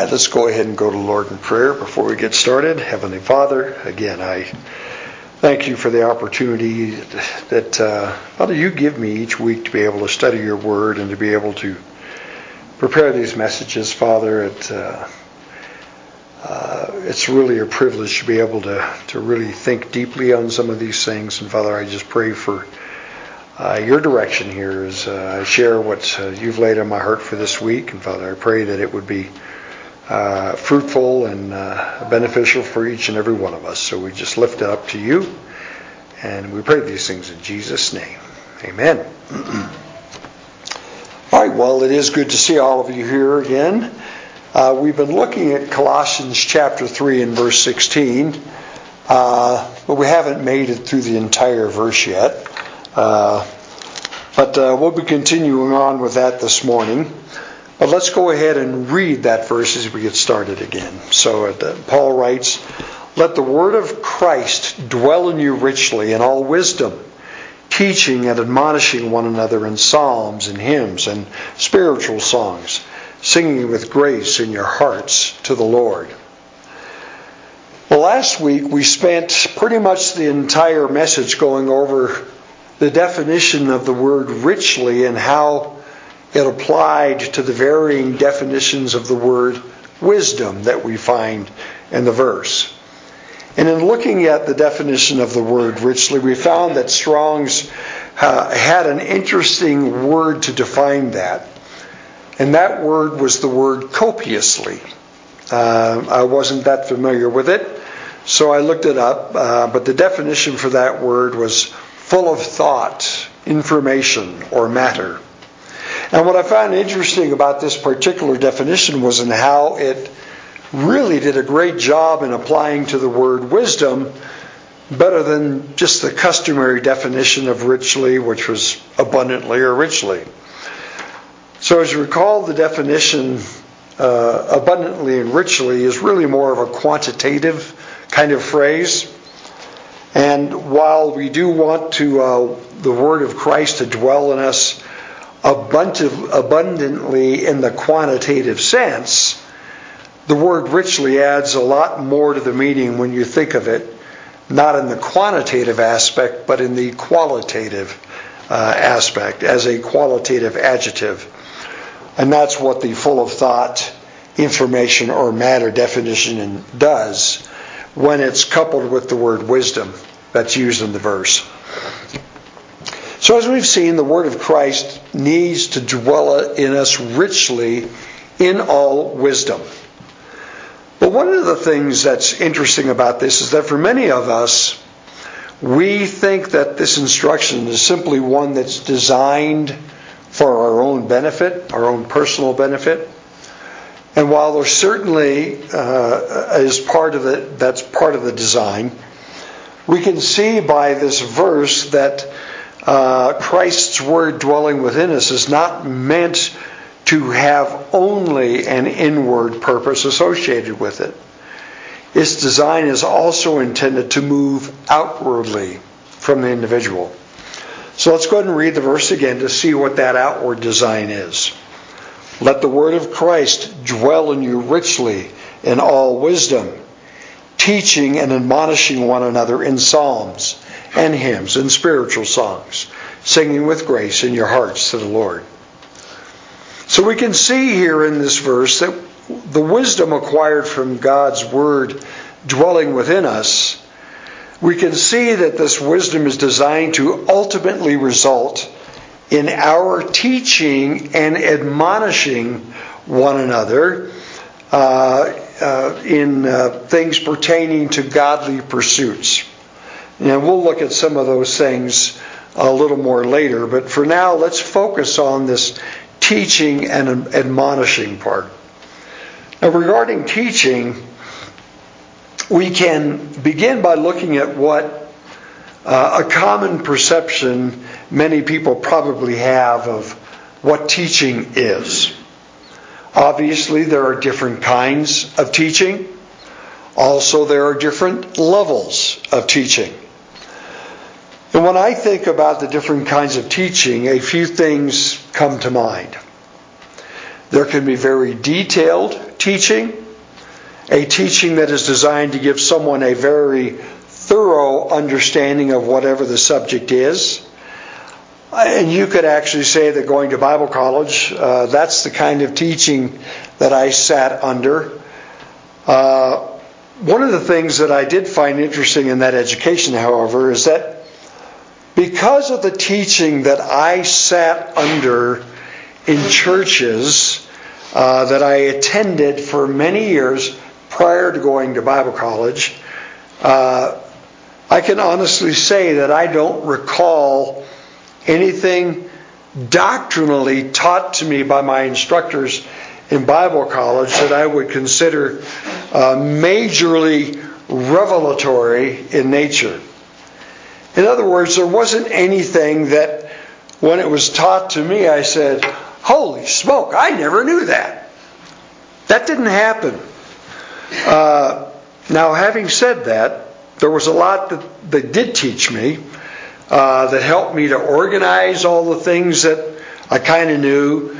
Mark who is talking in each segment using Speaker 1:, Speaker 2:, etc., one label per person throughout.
Speaker 1: Let's go ahead and go to the Lord in prayer before we get started. Heavenly Father, again, I thank you for the opportunity that, Father, you give me each week to be able to study your word and to be able to prepare these messages, Father. It's really a privilege to be able to really think deeply on some of these things. And Father, I just pray for your direction here as I share what you've laid on my heart for this week. And Father, I pray that it would be fruitful and beneficial for each and every one of us. So we just lift it up to you. And we pray these things in Jesus' name. Amen. All right, well, it is good to see all of you here again. We've been looking at Colossians chapter 3 and verse 16, but we haven't made it through the entire verse yet. But we'll be continuing on with that this morning. But let's go ahead and read that verse as we get started again. So Paul writes, "Let the word of Christ dwell in you richly in all wisdom, teaching and admonishing one another in psalms and hymns and spiritual songs, singing with grace in your hearts to the Lord." Well, last week we spent pretty much the entire message going over the definition of the word richly and how it applied to the varying definitions of the word wisdom that we find in the verse. And in looking at the definition of the word richly, we found that Strong's had an interesting word to define that. And that word was the word copiously. I wasn't that familiar with it, so I looked it up. But the definition for that word was full of thought, information, or matter. And what I found interesting about this particular definition was in how it really did a great job in applying to the word wisdom better than just the customary definition of richly, which was abundantly or richly. So as you recall, the definition abundantly and richly is really more of a quantitative kind of phrase. And while we do want to the word of Christ to dwell in us abundantly in the quantitative sense, the word richly adds a lot more to the meaning when you think of it, not in the quantitative aspect, but in the qualitative aspect, as a qualitative adjective. And that's what the full of thought, information, or matter definition does when it's coupled with the word wisdom that's used in the verse. So as we've seen, the word of Christ needs to dwell in us richly in all wisdom. But one of the things that's interesting about this is that for many of us, we think that this instruction is simply one that's designed for our own benefit, our own personal benefit. And while there certainly is part of it, that's part of the design, we can see by this verse that Christ's word dwelling within us is not meant to have only an inward purpose associated with it. Its design is also intended to move outwardly from the individual. So let's go ahead and read the verse again to see what that outward design is. "Let the word of Christ dwell in you richly in all wisdom, teaching and admonishing one another in psalms and hymns and spiritual songs, singing with grace in your hearts to the Lord." So we can see here in this verse that the wisdom acquired from God's word dwelling within us, we can see that this wisdom is designed to ultimately result in our teaching and admonishing one another in things pertaining to godly pursuits. And we'll look at some of those things a little more later, but for now, let's focus on this teaching and admonishing part. Now, regarding teaching, we can begin by looking at what a common perception many people probably have of what teaching is. Obviously, there are different kinds of teaching. Also, there are different levels of teaching. And when I think about the different kinds of teaching, a few things come to mind. There can be very detailed teaching, a teaching that is designed to give someone a very thorough understanding of whatever the subject is. And you could actually say that going to Bible college, that's the kind of teaching that I sat under. One of the things that I did find interesting in that education, however, is that because of the teaching that I sat under in churches that I attended for many years prior to going to Bible college, I can honestly say that I don't recall anything doctrinally taught to me by my instructors in Bible college that I would consider majorly revelatory in nature. In other words, there wasn't anything that when it was taught to me I said, "Holy smoke, I never knew that." That didn't happen. Now, having said that, there was a lot that they did teach me that helped me to organize all the things that I kind of knew,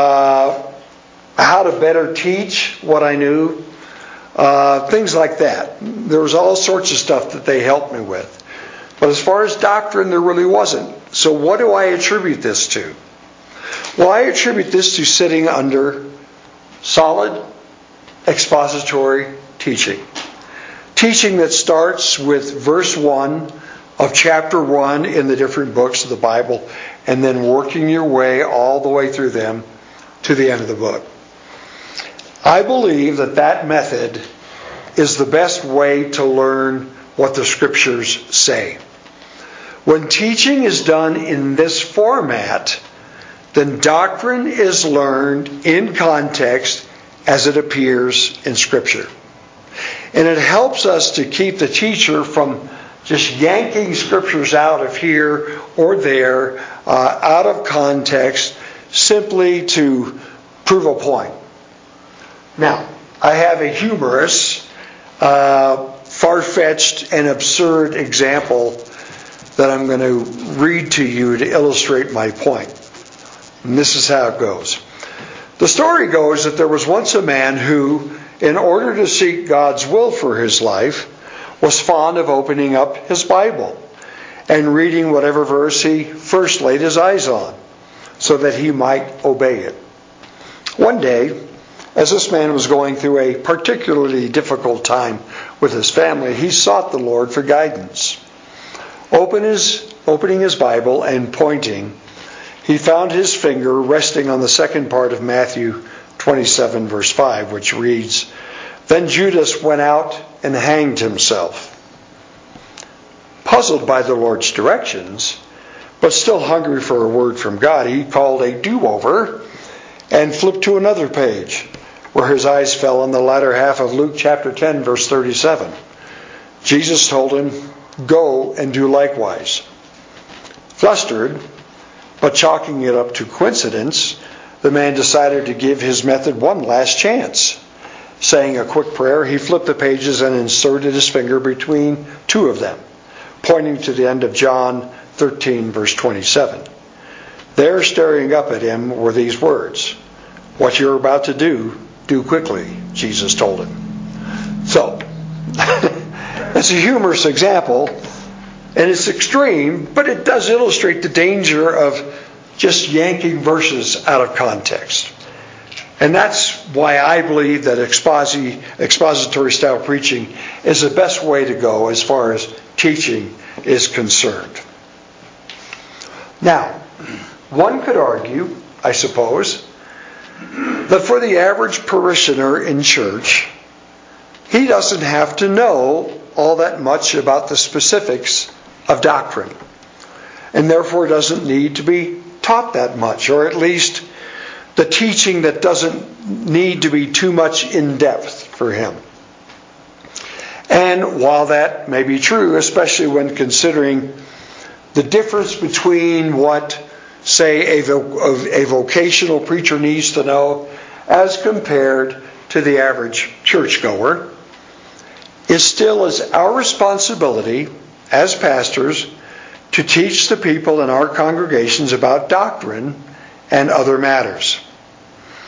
Speaker 1: how to better teach what I knew, things like that. There was all sorts of stuff that they helped me with. But as far as doctrine, there really wasn't. So what do I attribute this to? Well, I attribute this to sitting under solid expository teaching. Teaching that starts with verse 1 of chapter 1 in the different books of the Bible, and then working your way all the way through them to the end of the book. I believe that that method is the best way to learn what the Scriptures say. When teaching is done in this format, then doctrine is learned in context as it appears in Scripture. And it helps us to keep the teacher from just yanking Scriptures out of here or there, out of context, simply to prove a point. Now, I have a humorous, far-fetched, and absurd example that I'm going to read to you to illustrate my point. And this is how it goes. The story goes that there was once a man who, in order to seek God's will for his life, was fond of opening up his Bible and reading whatever verse he first laid his eyes on, so that he might obey it. One day, as this man was going through a particularly difficult time with his family, he sought the Lord for guidance. Opening his Bible and pointing, he found his finger resting on the second part of Matthew 27, verse 5, which reads, "Then Judas went out and hanged himself." Puzzled by the Lord's directions, but still hungry for a word from God, he called a do-over and flipped to another page, where his eyes fell on the latter half of Luke chapter 10, verse 37. Jesus told him, "Go and do likewise." Flustered, but chalking it up to coincidence, the man decided to give his method one last chance. Saying a quick prayer, he flipped the pages and inserted his finger between two of them, pointing to the end of John 13, verse 27. There, staring up at him, were these words, "What you're about to do, do quickly," Jesus told him. So, it's a humorous example, and it's extreme, but it does illustrate the danger of just yanking verses out of context. And that's why I believe that expository style preaching is the best way to go as far as teaching is concerned. Now, one could argue, I suppose, that for the average parishioner in church, he doesn't have to know all that much about the specifics of doctrine, and therefore doesn't need to be taught that much, or at least the teaching that doesn't need to be too much in depth for him. And while that may be true, especially when considering the difference between what, say, a vocational preacher needs to know as compared to the average churchgoer, it still is our responsibility as pastors to teach the people in our congregations about doctrine and other matters.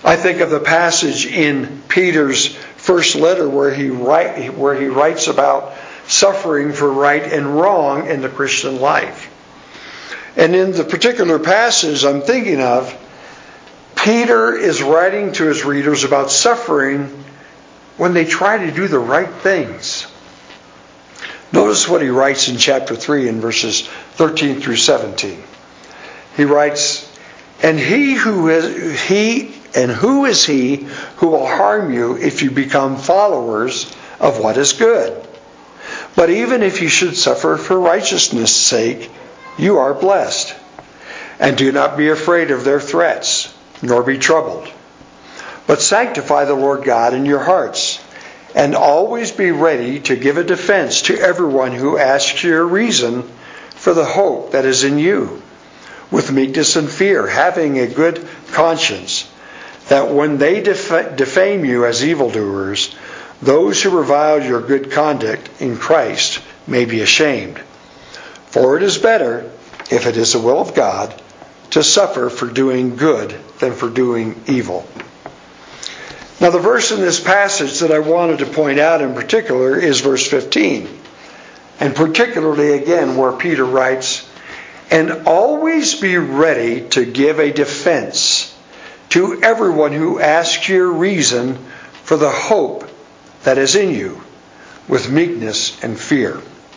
Speaker 1: I think of the passage in Peter's first letter where he writes about suffering for right and wrong in the Christian life. And in the particular passage I'm thinking of, Peter is writing to his readers about suffering when they try to do the right things. Notice what he writes in chapter 3 in verses 13 through 17. He writes, "And who is he who will harm you if you become followers of what is good? But even if you should suffer for righteousness' sake, you are blessed. And do not be afraid of their threats, nor be troubled. But sanctify the Lord God in your hearts, and always be ready to give a defense to everyone who asks you a reason for the hope that is in you, with meekness and fear, having a good conscience, that when they defame you as evildoers, those who revile your good conduct in Christ may be ashamed. For it is better, if it is the will of God, to suffer for doing good than for doing evil." Now the verse in this passage that I wanted to point out in particular is verse 15. And particularly again where Peter writes, "And always be ready to give a defense to everyone who asks you a reason for the hope that is in you, with meekness and fear."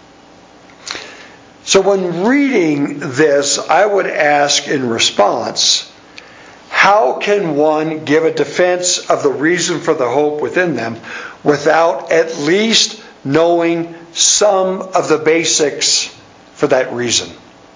Speaker 1: So when reading this, I would ask in response, how can one give a defense of the reason for the hope within them without at least knowing some of the basics for that reason?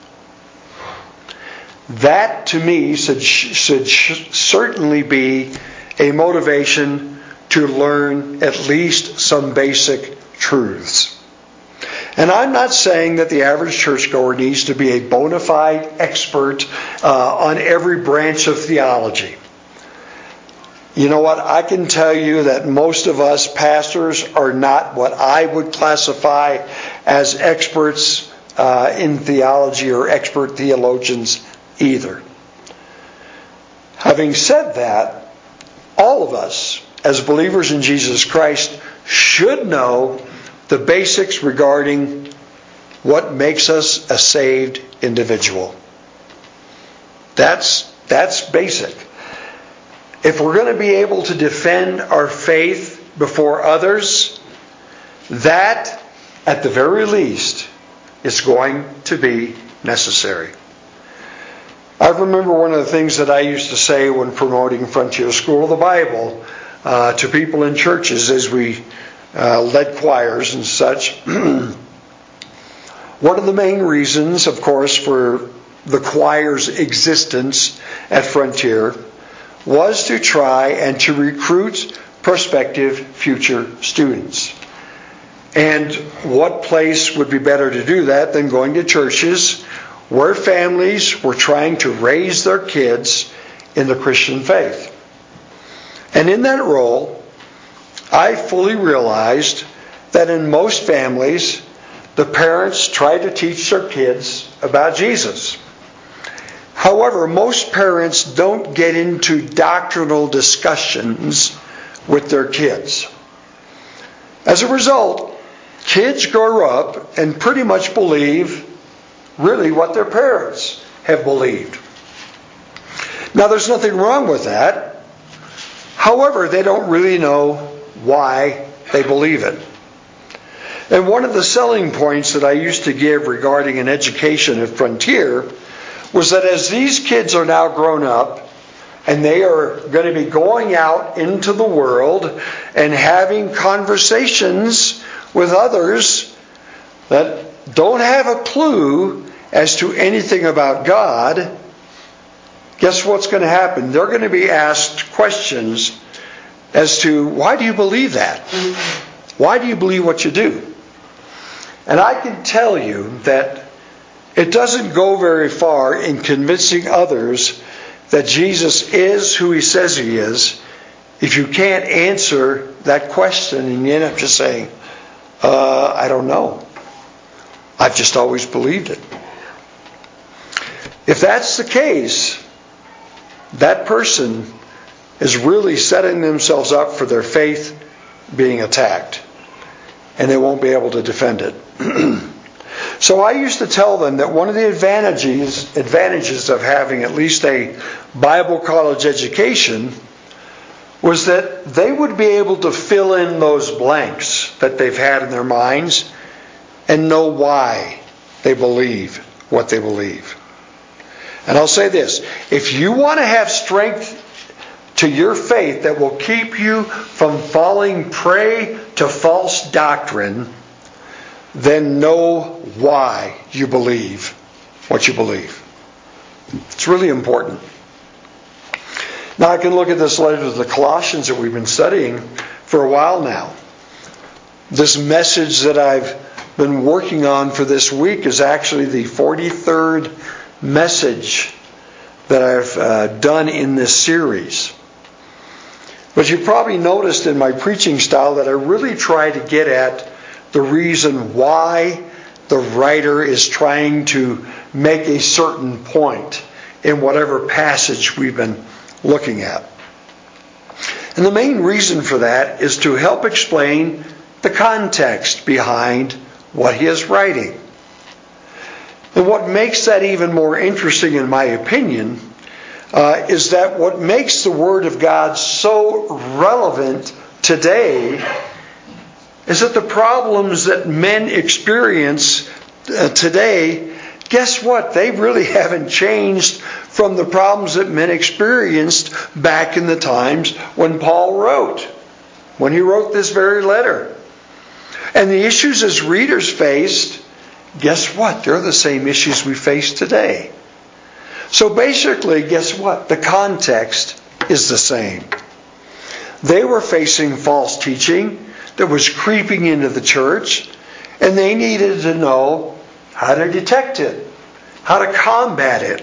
Speaker 1: That, to me, should certainly be a motivation to learn at least some basic truths. And I'm not saying that the average churchgoer needs to be a bona fide expert on every branch of theology. You know what? I can tell you that most of us pastors are not what I would classify as experts in theology or expert theologians either. Having said that, all of us, as believers in Jesus Christ, should know the basics regarding what makes us a saved individual. That's basic. If we're going to be able to defend our faith before others, that, at the very least, is going to be necessary. I remember one of the things that I used to say when promoting Frontier School of the Bible to people in churches as we led choirs and such. One of the main reasons, of course, for the choir's existence at Frontier was to try and to recruit prospective future students. And what place would be better to do that than going to churches where families were trying to raise their kids in the Christian faith? And in that role, I fully realized that in most families, the parents try to teach their kids about Jesus. However, most parents don't get into doctrinal discussions with their kids. As a result, kids grow up and pretty much believe really what their parents have believed. Now, there's nothing wrong with that. However, they don't really know why they believe it. And one of the selling points that I used to give regarding an education at Frontier was that as these kids are now grown up and they are going to be going out into the world and having conversations with others that don't have a clue as to anything about God, guess what's going to happen? They're going to be asked questions as to, why do you believe that? Why do you believe what you do? And I can tell you that it doesn't go very far in convincing others that Jesus is who He says He is if you can't answer that question and you end up just saying, I don't know. I've just always believed it. If that's the case, that person is really setting themselves up for their faith being attacked. And they won't be able to defend it. So I used to tell them that one of the advantages of having at least a Bible college education was that they would be able to fill in those blanks that they've had in their minds and know why they believe what they believe. And I'll say this, if you want to have strength to your faith that will keep you from falling prey to false doctrine, then know why you believe what you believe. It's really important. Now I can look at this letter to the Colossians that we've been studying for a while now. This message that I've been working on for this week is actually the 43rd message that I've done in this series. But you probably noticed in my preaching style that I really try to get at the reason why the writer is trying to make a certain point in whatever passage we've been looking at. And the main reason for that is to help explain the context behind what he is writing. And what makes that even more interesting, in my opinion, is that what makes the Word of God so relevant today is that the problems that men experience today, guess what? They really haven't changed from the problems that men experienced back in the times when Paul wrote, when he wrote this very letter. And the issues his readers faced, guess what? They're the same issues we face today. So basically, guess what? The context is the same. They were facing false teaching that was creeping into the church, and they needed to know how to detect it, how to combat it.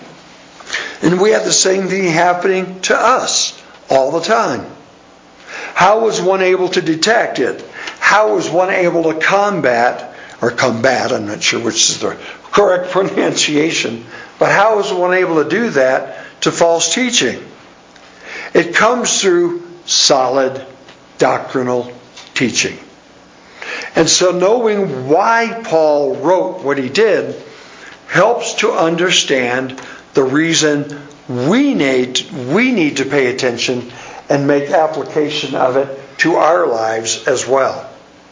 Speaker 1: And we have the same thing happening to us all the time. How was one able to detect it? How was one able to combat, I'm not sure which is the correct pronunciation, but how was one able to do that to false teaching? It comes through solid doctrinal teaching. And so knowing why Paul wrote what he did helps to understand the reason we need to pay attention and make application of it to our lives as well.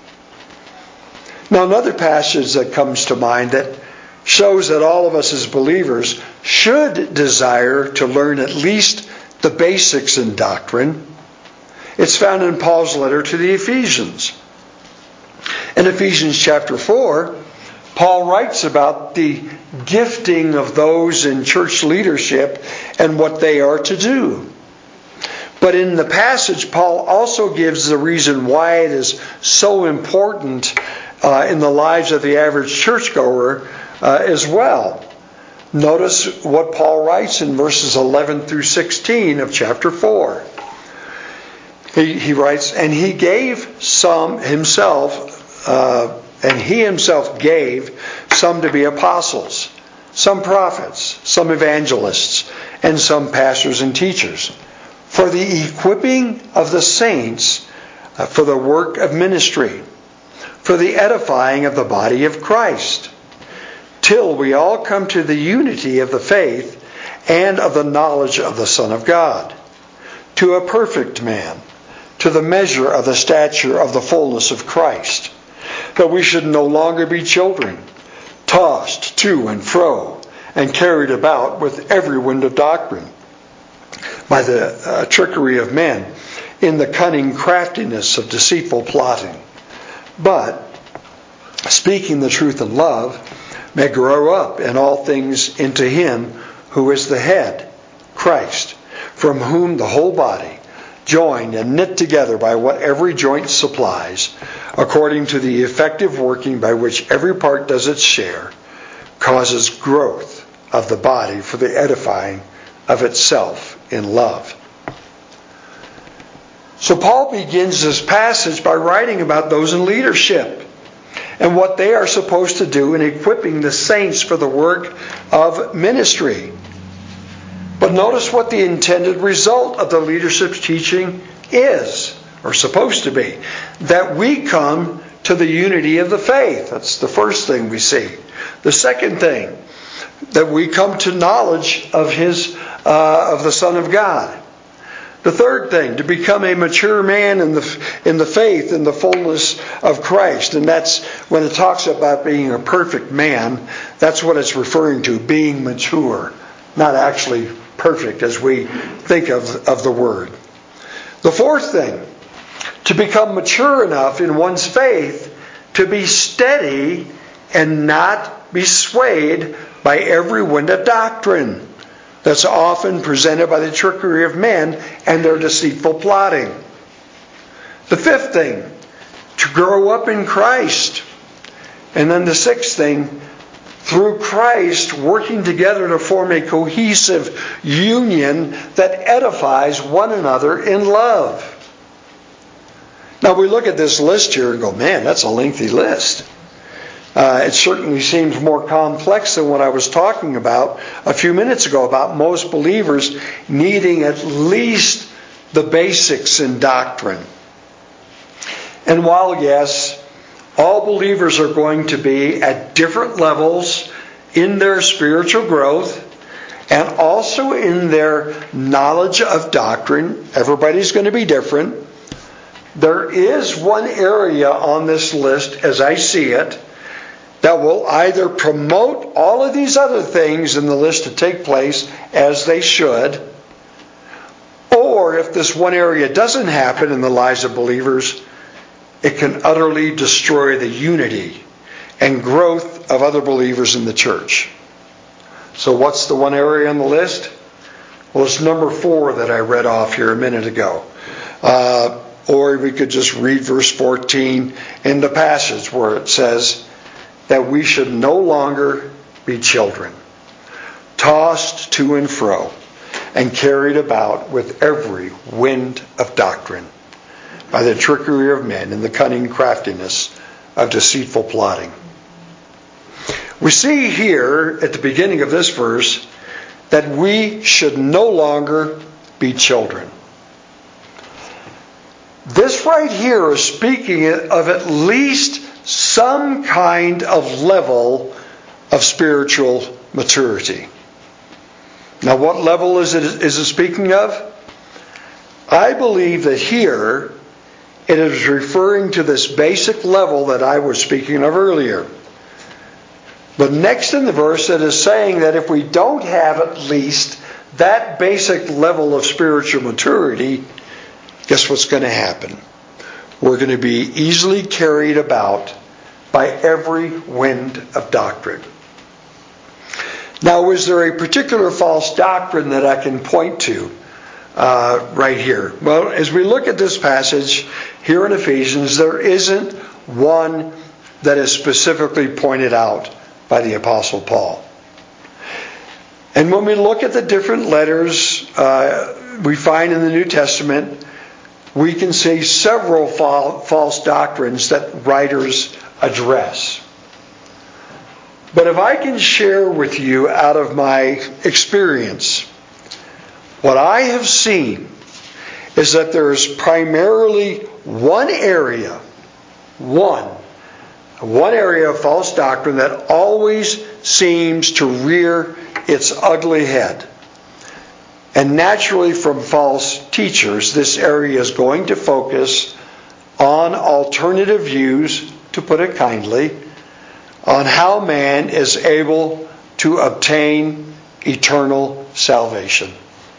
Speaker 1: Now, another passage that comes to mind that shows that all of us as believers should desire to learn at least the basics in doctrine. It's found in Paul's letter to the Ephesians. In Ephesians chapter 4, Paul writes about the gifting of those in church leadership and what they are to do. But in the passage, Paul also gives the reason why it is so important in the lives of the average churchgoer as well. Notice what Paul writes in verses 11 through 16 of chapter 4. He writes, and he himself gave some to be apostles, some prophets, some evangelists, and some pastors and teachers, for the equipping of the saints, for the work of ministry, for the edifying of the body of Christ, till we all come to the unity of the faith and of the knowledge of the Son of God, to a perfect man, to the measure of the stature of the fullness of Christ, that we should no longer be children, tossed to and fro, and carried about with every wind of doctrine, by the trickery of men, in the cunning craftiness of deceitful plotting. But, speaking the truth in love, may grow up in all things into Him who is the head, Christ, from whom the whole body, joined and knit together by what every joint supplies, according to the effective working by which every part does its share, causes growth of the body for the edifying of itself in love. So Paul begins this passage by writing about those in leadership and what they are supposed to do in equipping the saints for the work of ministry. But But notice what the intended result of the leadership's teaching is, or supposed to be. That we come to the unity of the faith. That's the first thing we see. The second thing, that we come to knowledge of the Son of God. The third thing, to become a mature man in the faith, in the fullness of Christ. And that's when it talks about being a perfect man, that's what it's referring to, being mature. Not actually perfect as we think of the word. The fourth thing, to become mature enough in one's faith to be steady and not be swayed by every wind of doctrine that's often presented by the trickery of men and their deceitful plotting. The fifth thing, to grow up in Christ. And then the sixth thing, through Christ, working together to form a cohesive union that edifies one another in love. Now we look at this list here and go, man, that's a lengthy list. It certainly seems more complex than what I was talking about a few minutes ago about most believers needing at least the basics in doctrine. And while, yes, all believers are going to be at different levels in their spiritual growth and also in their knowledge of doctrine, everybody's going to be different. There is one area on this list, as I see it, that will either promote all of these other things in the list to take place as they should, or if this one area doesn't happen in the lives of believers, it can utterly destroy the unity and growth of other believers in the church. So what's the one area on the list? Well, it's number 4 that I read off here a minute ago. Or we could just read verse 14 in the passage where it says that we should no longer be children, tossed to and fro and carried about with every wind of doctrine, by the trickery of men and the cunning craftiness of deceitful plotting. We see here at the beginning of this verse that we should no longer be children. This right here is speaking of at least some kind of level of spiritual maturity. Now, what level is it speaking of? I believe that here it is referring to this basic level that I was speaking of earlier. But next in the verse it is saying that if we don't have at least that basic level of spiritual maturity, guess what's going to happen? We're going to be easily carried about by every wind of doctrine. Now, is there a particular false doctrine that I can point to right here? Well, as we look at this passage here in Ephesians, there isn't one that is specifically pointed out by the Apostle Paul. And when we look at the different letters we find in the New Testament, we can see several false doctrines that writers address. But if I can share with you out of my experience, what I have seen is that there is primarily one area of false doctrine that always seems to rear its ugly head. And naturally, from false teachers, this area is going to focus on alternative views, to put it kindly, on how man is able to obtain eternal salvation.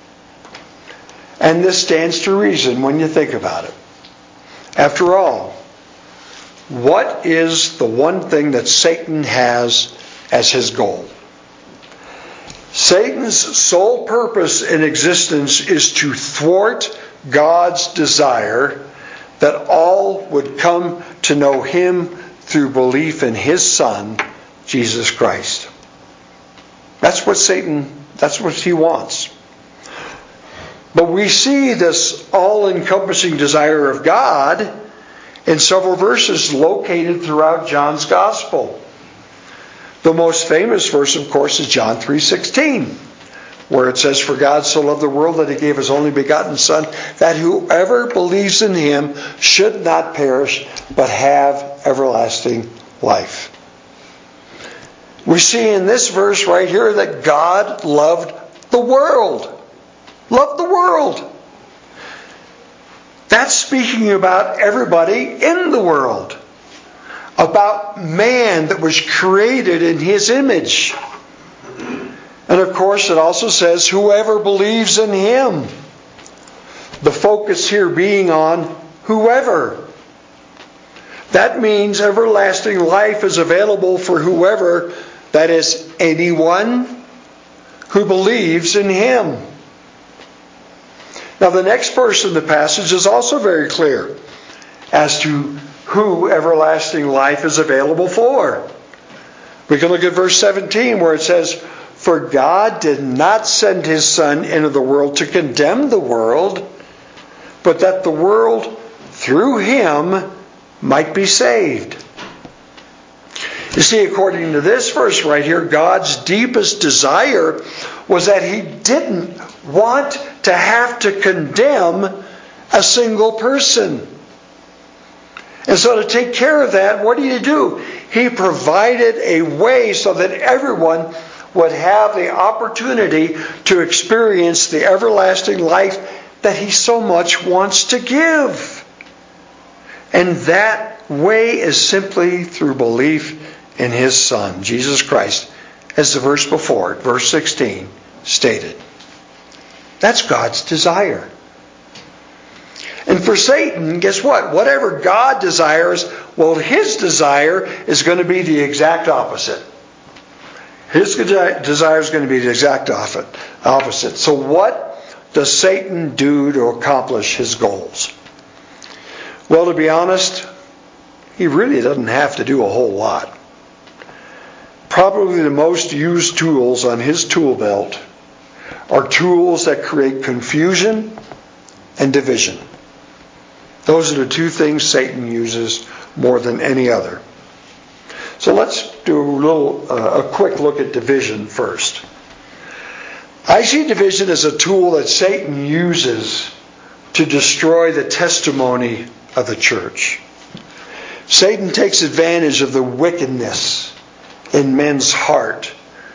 Speaker 1: And this stands to reason when you think about it. After all, what is the one thing that Satan has as his goal? Satan's sole purpose in existence is to thwart God's desire that all would come to know Him through belief in His Son, Jesus Christ. That's what he wants. But we see this all-encompassing desire of God in several verses located throughout John's Gospel. The most famous verse, of course, is John 3:16, where it says, "For God so loved the world that He gave His only begotten Son, that whoever believes in Him should not perish, but have everlasting life." We see in this verse right here that God loved the world. Loved the world. That's speaking about everybody in the world. About man that was created in His image. And of course it also says, whoever believes in Him. The focus here being on whoever. That means everlasting life is available for whoever, that is, anyone who believes in Him. Now the next verse in the passage is also very clear as to who everlasting life is available for. We can look at verse 17 where it says, "For God did not send His Son into the world to condemn the world, but that the world through Him might be saved." You see, according to this verse right here, God's deepest desire was that He didn't want to have to condemn a single person. And so to take care of that, what do? He provided a way so that everyone would have the opportunity to experience the everlasting life that He so much wants to give. And that way is simply through belief in His Son, Jesus Christ, as the verse before it, verse 16, stated. That's God's desire. And for Satan, guess what? Whatever God desires, well, his desire is going to be the exact opposite. His desire is going to be the exact opposite. So what does Satan do to accomplish his goals? Well, to be honest, he really doesn't have to do a whole lot. Probably the most used tools on his tool belt are tools that create confusion and division. Those are the two things Satan uses more than any other. So let's do a quick look at division first. I see division as a tool that Satan uses to destroy the testimony of the church. Satan takes advantage of the wickedness in men's heart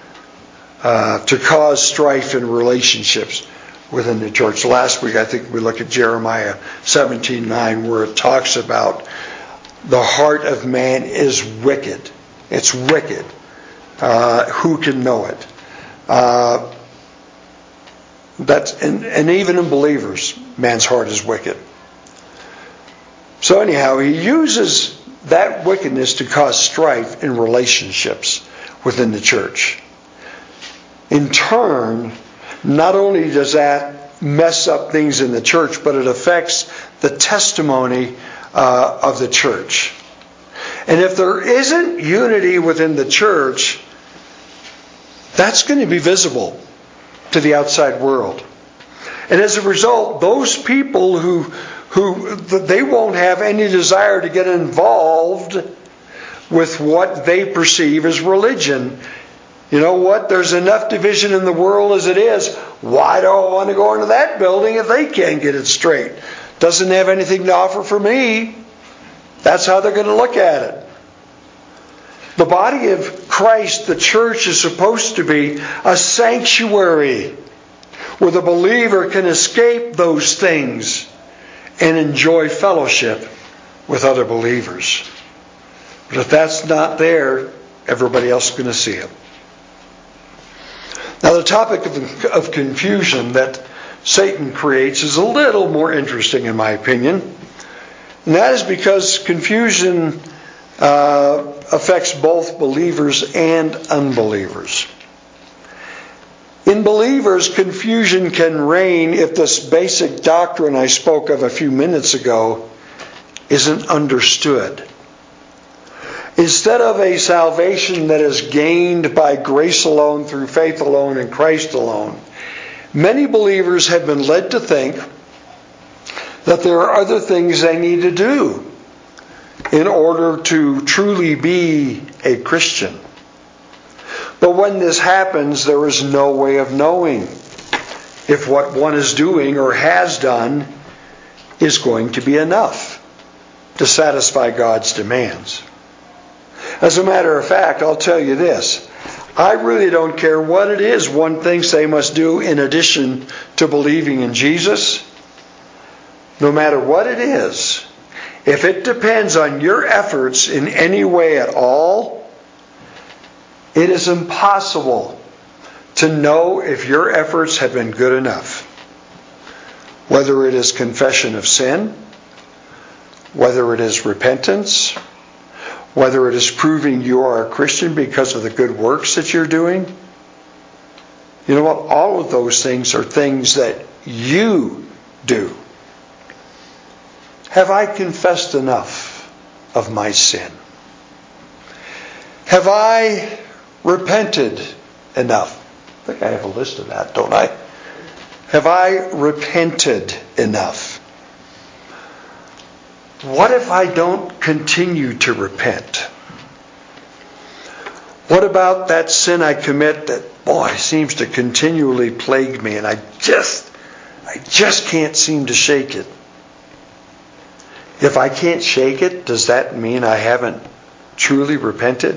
Speaker 1: to cause strife in relationships within the church. Last week, I think we looked at Jeremiah 17:9, where it talks about the heart of man is wicked. It's wicked. Who can know it? And even in believers, man's heart is wicked. So anyhow, he uses that wickedness to cause strife in relationships within the church. In turn, not only does that mess up things in the church, but it affects the testimony of the church. And if there isn't unity within the church, that's going to be visible to the outside world. And as a result, those people who they won't have any desire to get involved with what they perceive as religion. You know what? There's enough division in the world as it is. Why do I want to go into that building if they can't get it straight? Doesn't have anything to offer for me. That's how they're going to look at it. The body of Christ, the church, is supposed to be a sanctuary where the believer can escape those things and enjoy fellowship with other believers. But if that's not there, everybody else is going to see it. Now, the topic of confusion that Satan creates is a little more interesting, in my opinion. And that is because confusion affects both believers and unbelievers. In believers, confusion can reign if this basic doctrine I spoke of a few minutes ago isn't understood. Instead of a salvation that is gained by grace alone, through faith alone, in Christ alone, many believers have been led to think that there are other things they need to do in order to truly be a Christian. But when this happens, there is no way of knowing if what one is doing or has done is going to be enough to satisfy God's demands. As a matter of fact, I'll tell you this. I really don't care what it is one thinks they must do in addition to believing in Jesus. No matter what it is, if it depends on your efforts in any way at all, it is impossible to know if your efforts have been good enough. Whether it is confession of sin, whether it is repentance, whether it is proving you are a Christian because of the good works that you're doing. You know what? All of those things are things that you do. Have I confessed enough of my sin? Have I repented enough? I think I have a list of that, don't I? Have I repented enough? What if I don't continue to repent? What about that sin I commit that, boy, seems to continually plague me and I just can't seem to shake it? If I can't shake it, does that mean I haven't truly repented?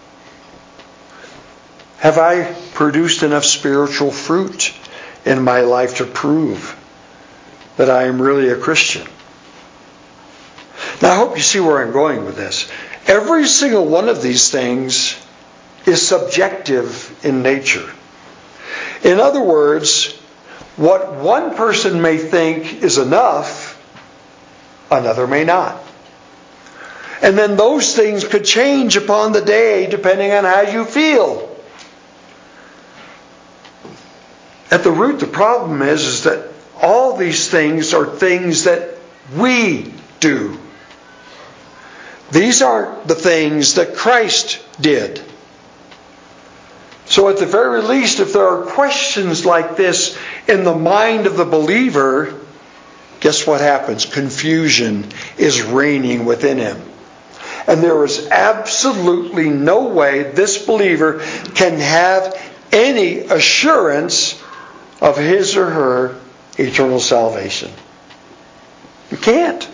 Speaker 1: Have I produced enough spiritual fruit in my life to prove that I am really a Christian? Now, I hope you see where I'm going with this. Every single one of these things is subjective in nature. In other words, what one person may think is enough, another may not. And then those things could change upon the day depending on how you feel. At the root, the problem is that all these things are things that we do. These aren't the things that Christ did. So at the very least, if there are questions like this in the mind of the believer, guess what happens? Confusion is reigning within him. And there is absolutely no way this believer can have any assurance of his or her eternal salvation. You can't.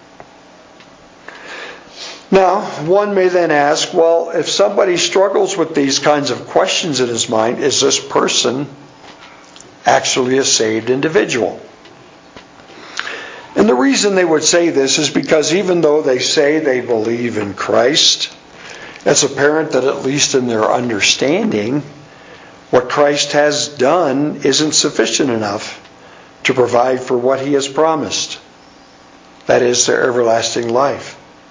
Speaker 1: Now, one may then ask, well, if somebody struggles with these kinds of questions in his mind, is this person actually a saved individual? And the reason they would say this is because even though they say they believe in Christ, it's apparent that at least in their understanding, what Christ has done isn't sufficient enough to provide for what He has promised. That is their everlasting life.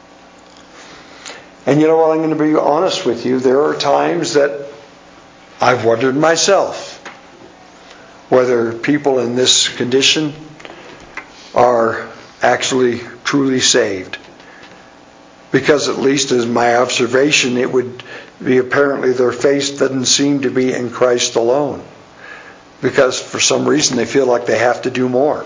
Speaker 1: And you know what, I'm going to be honest with you. There are times that I've wondered myself whether people in this condition are actually truly saved. Because at least as my observation, it would be apparently their faith doesn't seem to be in Christ alone. Because for some reason they feel like they have to do more.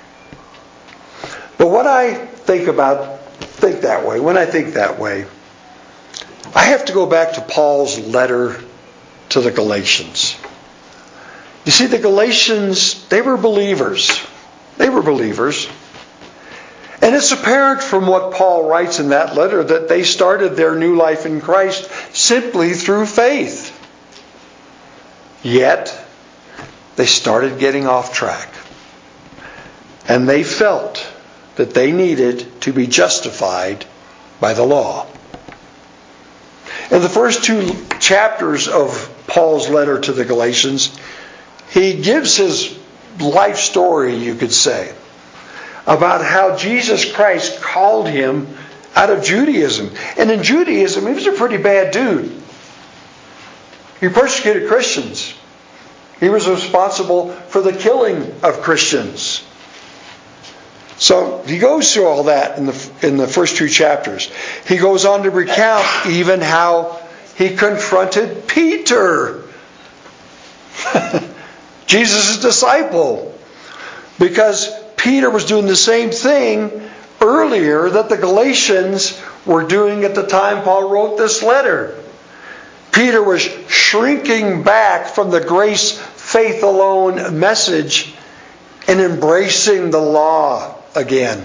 Speaker 1: But when I think that way, I have to go back to Paul's letter to the Galatians. You see, the Galatians, they were believers. They were believers. And it's apparent from what Paul writes in that letter that they started their new life in Christ simply through faith. Yet, they started getting off track. And they felt that they needed to be justified by the law. In the first 2 chapters of Paul's letter to the Galatians, he gives his life story, you could say, about how Jesus Christ called him out of Judaism. And in Judaism, he was a pretty bad dude. He persecuted Christians. He was responsible for the killing of Christians. So he goes through all that in the first 2 chapters. He goes on to recount even how he confronted Peter, Jesus' disciple, because Peter was doing the same thing earlier that the Galatians were doing at the time Paul wrote this letter. Peter was shrinking back from the grace faith alone message and embracing the law again.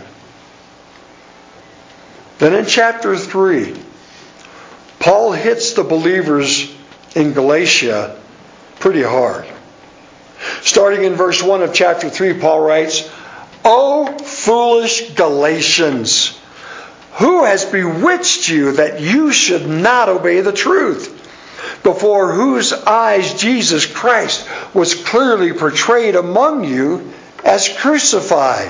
Speaker 1: Then in chapter 3, Paul hits the believers in Galatia pretty hard. Starting in verse 1 of chapter 3, Paul writes, "O foolish Galatians, who has bewitched you that you should not obey the truth, before whose eyes Jesus Christ was clearly portrayed among you as crucified?"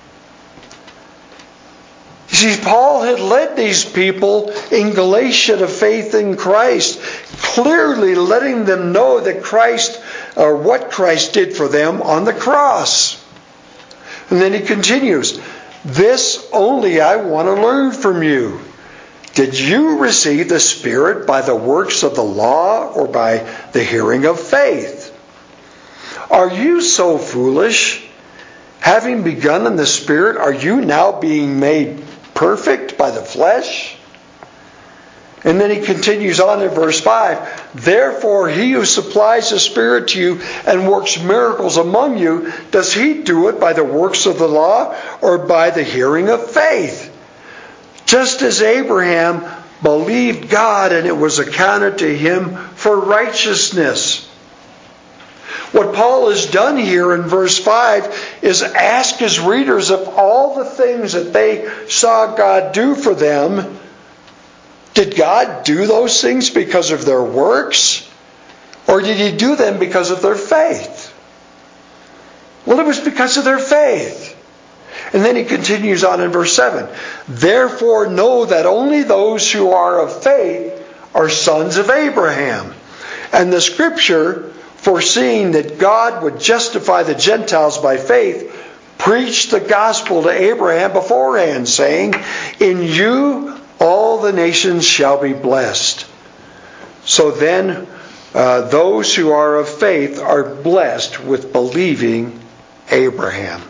Speaker 1: You see, Paul had led these people in Galatia to faith in Christ, clearly letting them know that Christ, or what Christ did for them on the cross. And then he continues, "This only I want to learn from you. Did you receive the Spirit by the works of the law or by the hearing of faith? Are you so foolish? Having begun in the Spirit, are you now being made perfect by the flesh?" And then he continues on in verse 5, "Therefore he who supplies the Spirit to you and works miracles among you, does he do it by the works of the law or by the hearing of faith? Just as Abraham believed God and it was accounted to him for righteousness." What Paul has done here in verse 5 is ask his readers of all the things that they saw God do for them, did God do those things because of their works? Or did he do them because of their faith? Well, it was because of their faith. And then he continues on in verse 7. "Therefore know that only those who are of faith are sons of Abraham. And the Scripture, foreseeing that God would justify the Gentiles by faith, preached the gospel to Abraham beforehand, saying, 'In you all the nations shall be blessed.' So then, those who are of faith are blessed with believing Abraham."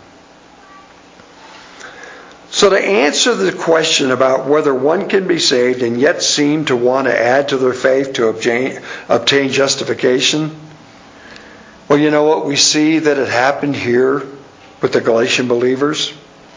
Speaker 1: So to answer the question about whether one can be saved and yet seem to want to add to their faith to obtain justification, well, you know what? We see that it happened here with the Galatian believers.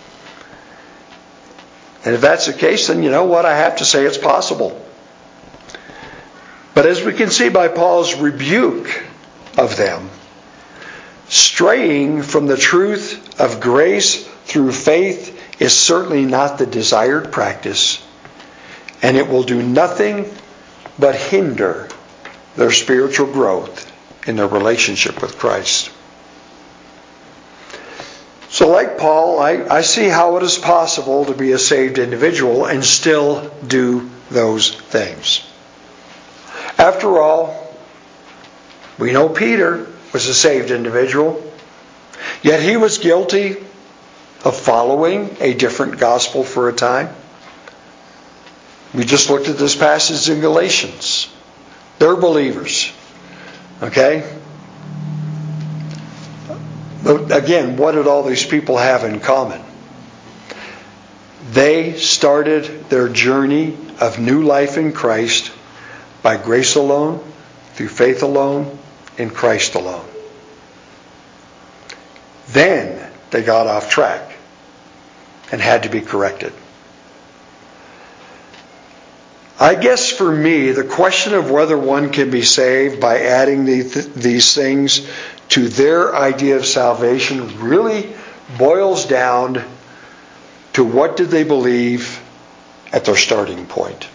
Speaker 1: And if that's the case, then you know what? I have to say it's possible. But as we can see by Paul's rebuke of them, straying from the truth of grace through faith is certainly not the desired practice, and it will do nothing but hinder their spiritual growth in their relationship with Christ. So like Paul, I see how it is possible to be a saved individual and still do those things. After all, we know Peter was a saved individual, yet he was guilty of following a different gospel for a time. We just looked at this passage in Galatians. They're believers. Okay? But again, what did all these people have in common? They started their journey of new life in Christ by grace alone, through faith alone, in Christ alone. Then they got off track and had to be corrected. I guess for me, the question of whether one can be saved by adding these things to their idea of salvation really boils down to what did they believe at their starting point.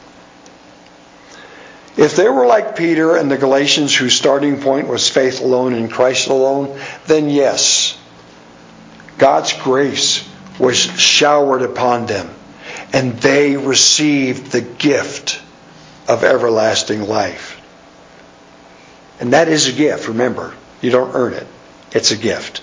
Speaker 1: If they were like Peter and the Galatians, whose starting point was faith alone in Christ alone, then yes, God's grace was showered upon them, and they received the gift of everlasting life. And that is a gift, remember. You don't earn it. It's a gift.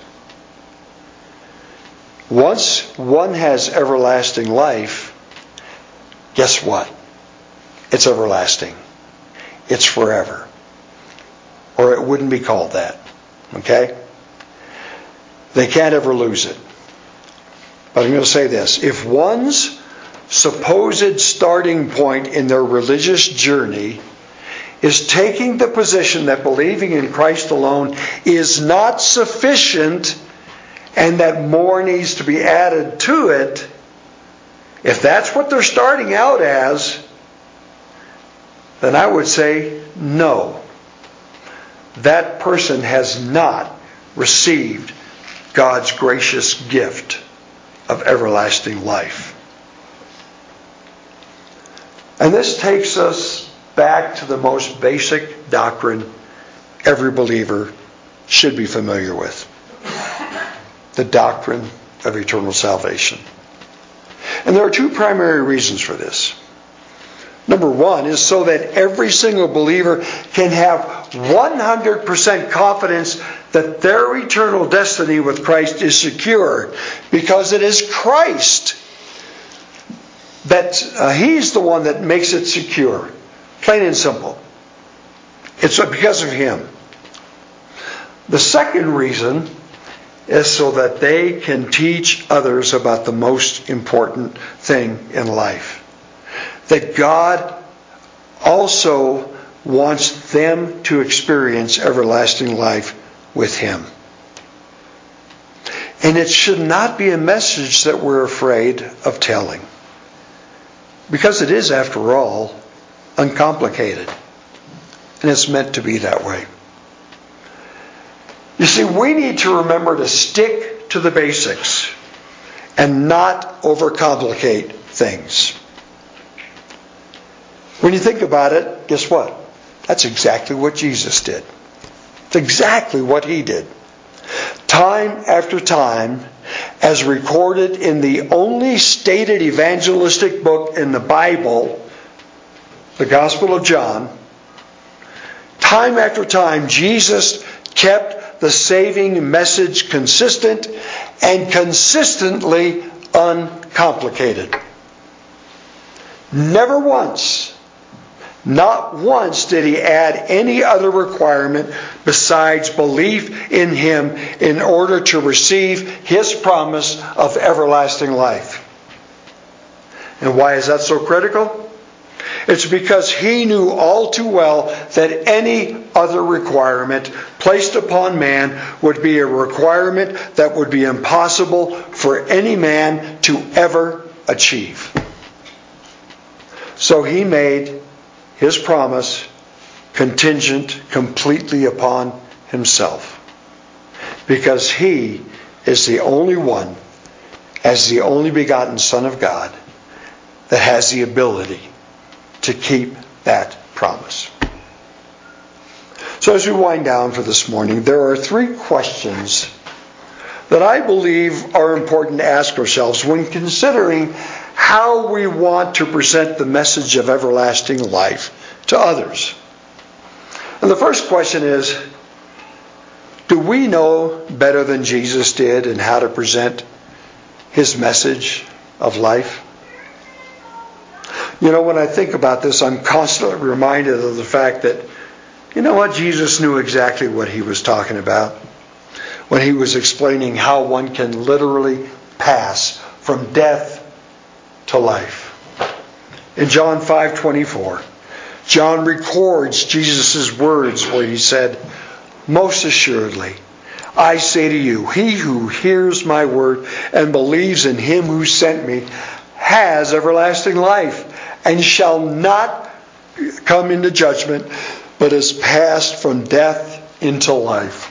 Speaker 1: Once one has everlasting life, guess what? It's everlasting. It's forever. Or it wouldn't be called that. Okay? They can't ever lose it. But I'm going to say this. If one's supposed starting point in their religious journey is taking the position that believing in Christ alone is not sufficient and that more needs to be added to it. If that's what they're starting out as, then I would say no. That person has not received God's gracious gift of everlasting life. And this takes us back to the most basic doctrine every believer should be familiar with. The doctrine of eternal salvation. And there are two primary reasons for this. Number one is so that every single believer can have 100% confidence that their eternal destiny with Christ is secure, because it is Christ that He's the one that makes it secure. Plain and simple. It's because of Him. The second reason is so that they can teach others about the most important thing in life. That God also wants them to experience everlasting life with Him. And it should not be a message that we're afraid of telling. Because it is, after all, uncomplicated. And it's meant to be that way. You see, we need to remember to stick to the basics and not overcomplicate things. When you think about it, guess what? That's exactly what Jesus did. It's exactly what He did. Time after time, as recorded in the only stated evangelistic book in the Bible, the Gospel of John, time after time, Jesus kept the saving message consistent and consistently uncomplicated. Never once, not once did He add any other requirement besides belief in Him in order to receive His promise of everlasting life. And why is that so critical? It's because He knew all too well that any other requirement placed upon man would be a requirement that would be impossible for any man to ever achieve. So He made His promise contingent completely upon Himself. Because He is the only one, as the only begotten Son of God, that has the ability to keep that promise. So as we wind down for this morning, there are three questions that I believe are important to ask ourselves when considering how we want to present the message of everlasting life to others. And the first question is, do we know better than Jesus did in how to present His message of life? You know, when I think about this, I'm constantly reminded of the fact that, you know what, Jesus knew exactly what He was talking about when He was explaining how one can literally pass from death to life. In John 5:24, John records Jesus' words where He said, "Most assuredly, I say to you, he who hears my word and believes in Him who sent me has everlasting life, and shall not come into judgment, but is passed from death into life."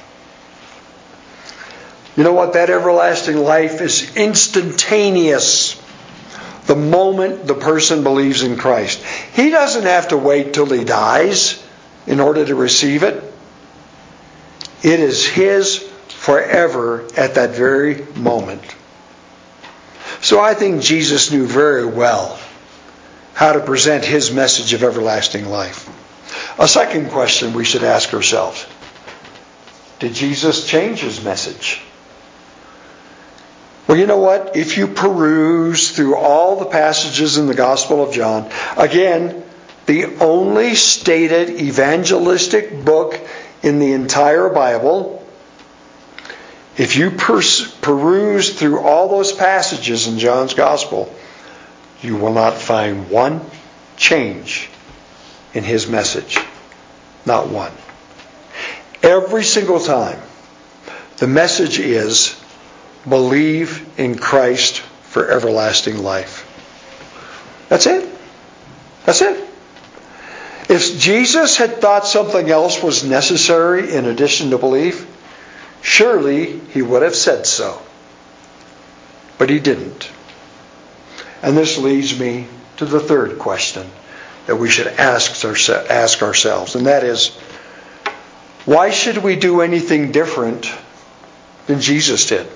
Speaker 1: You know what? That everlasting life is instantaneous. The moment the person believes in Christ. He doesn't have to wait till he dies in order to receive it. It is his forever at that very moment. So I think Jesus knew very well how to present His message of everlasting life. A second question we should ask ourselves: did Jesus change His message? Well, you know what? If you peruse through all the passages in the Gospel of John, again, the only stated evangelistic book in the entire Bible, if you peruse through all those passages in John's Gospel, you will not find one change in His message. Not one. Every single time, the message is believe in Christ for everlasting life. That's it. That's it. If Jesus had thought something else was necessary in addition to belief, surely he would have said so. But he didn't. And this leads me to the third question that we should ask ourselves, and that is, why should we do anything different than Jesus did?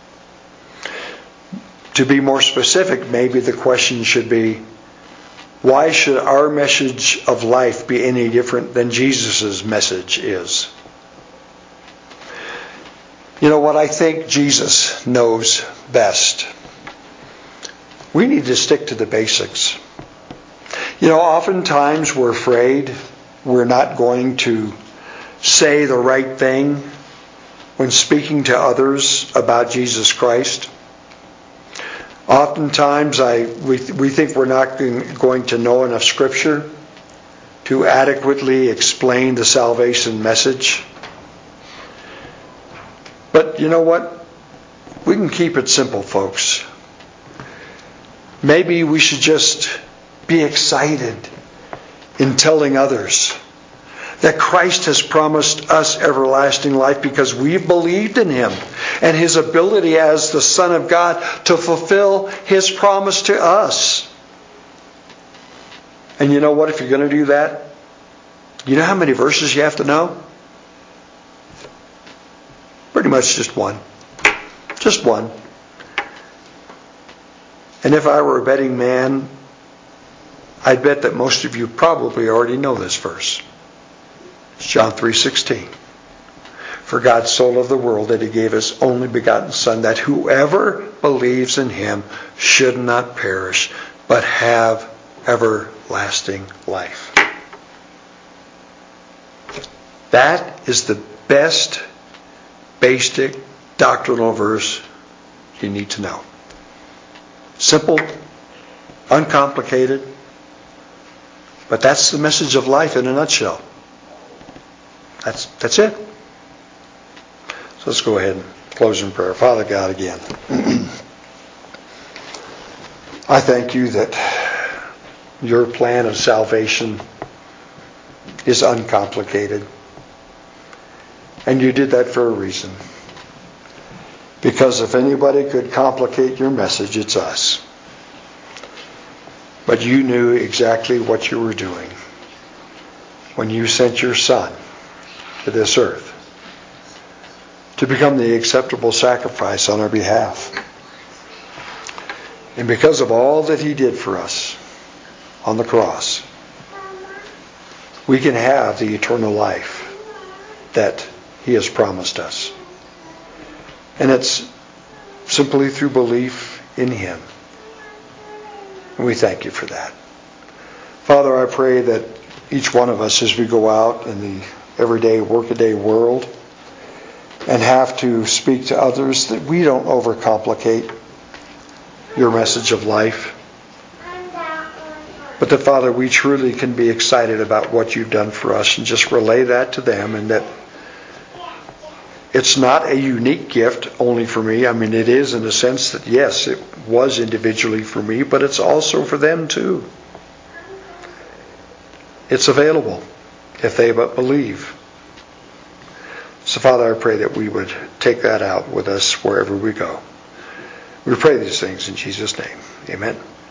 Speaker 1: To be more specific, maybe the question should be, why should our message of life be any different than Jesus' message is? You know what? I think Jesus knows best. We need to stick to the basics. You know, oftentimes we're afraid we're not going to say the right thing when speaking to others about Jesus Christ. Oftentimes we think we're not going to know enough Scripture to adequately explain the salvation message. But you know what? We can keep it simple, folks. Maybe we should just be excited in telling others that Christ has promised us everlasting life because we've believed in Him and His ability as the Son of God to fulfill His promise to us. And you know what? If you're going to do that, you know how many verses you have to know? Pretty much just one. Just one. And if I were a betting man, I'd bet that most of you probably already know this verse. It's John 3:16. For God so loved the world that He gave His only begotten Son, that whoever believes in Him should not perish, but have everlasting life. That is the best basic doctrinal verse you need to know. Simple, uncomplicated, but that's the message of life in a nutshell. That's it. So let's go ahead and close in prayer. Father God, again, I thank You that Your plan of salvation is uncomplicated. And You did that for a reason. Because if anybody could complicate Your message, it's us. But You knew exactly what You were doing when You sent Your Son to this earth to become the acceptable sacrifice on our behalf. And because of all that He did for us on the cross, we can have the eternal life that He has promised us. And it's simply through belief in Him. And we thank You for that. Father, I pray that each one of us, as we go out in the everyday, workaday world and have to speak to others, that we don't overcomplicate Your message of life. But that, Father, we truly can be excited about what You've done for us and just relay that to them, and that it's not a unique gift only for me. I mean, it is in the sense that, yes, it was individually for me, but it's also for them too. It's available if they but believe. So, Father, I pray that we would take that out with us wherever we go. We pray these things in Jesus' name. Amen.